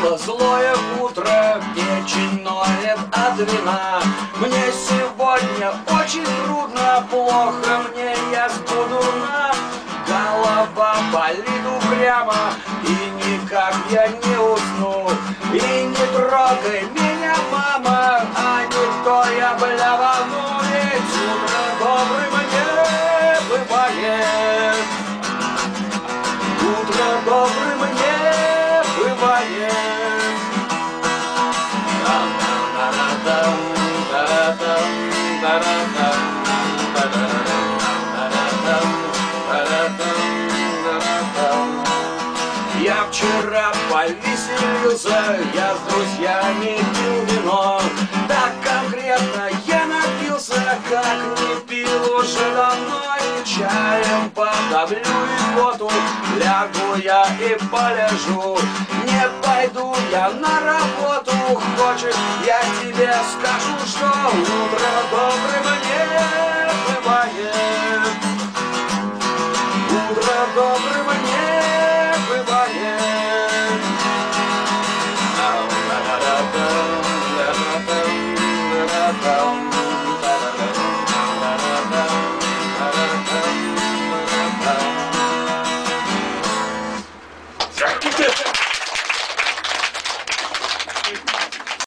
Было злое утро, печень ноет от вина. Мне сегодня очень трудно, плохо мне, я дурна. Голова болит упрямо, и никак я не усну. И не трогай меня, мама, а не то я блявану. Ведь утро добрым не бывает. Утро добрым не бывает. Я вчера повеселился, я с друзьями пил вино. Так конкретно я напился, как не пил уже давно. И чаем подавлю икоту, лягу я и полежу. Не пойду я на работу, хочешь, я тебе скажу, что утро добрым не бывает. Утро добрым не